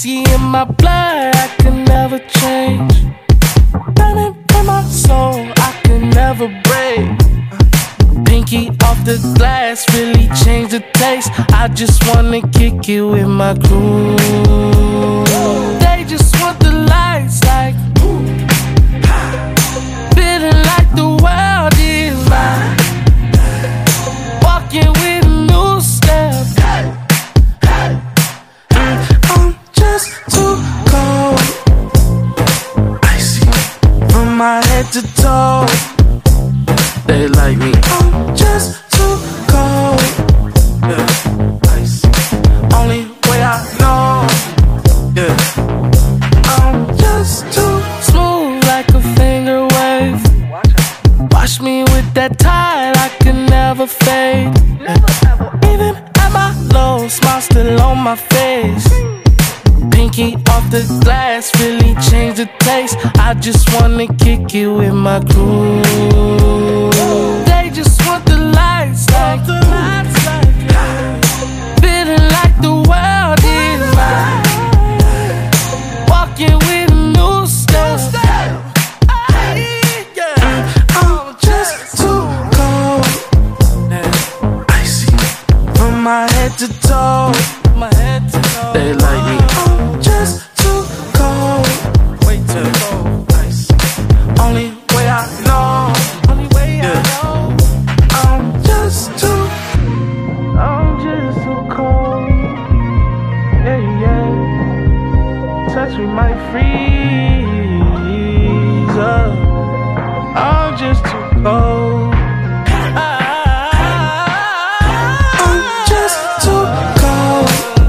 icy in my blood, I can never change. Burning in my soul, I can never break. Pinky off the glass, really changed the taste. I just wanna kick it with my crew. They just want the lights like feeling like the world is mine. Walking with a new step. I'm just too cold, icy from my head to toe. They like me. I'm just too cold, yeah, icy. Only way I know, yeah. I'm just too smooth like a finger wave. Wash me with that tide, I can never fade. Even at my low, smile still on my face. Pinky off the glass, really changed the taste. I just wanna kick it with my crew. They just want the lights like feeling like the world is mine. Walking with a new step. I'm just too cold, icy from my head to toe. They like me. I'm just too cold, way too cold, icy. Only way I know, yeah. I'm just too cold, yeah, yeah. Touch me might freeze up. I'm just too cold. I'm just too cold,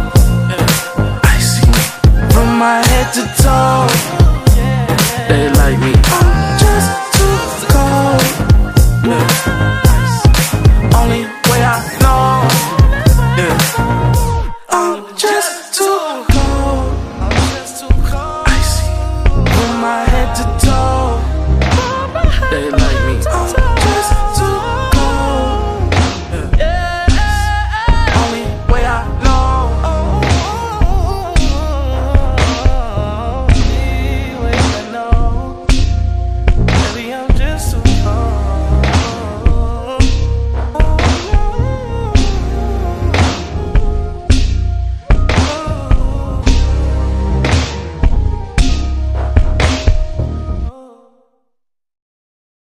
icy from my head to toe. They like me. I'm just too cold.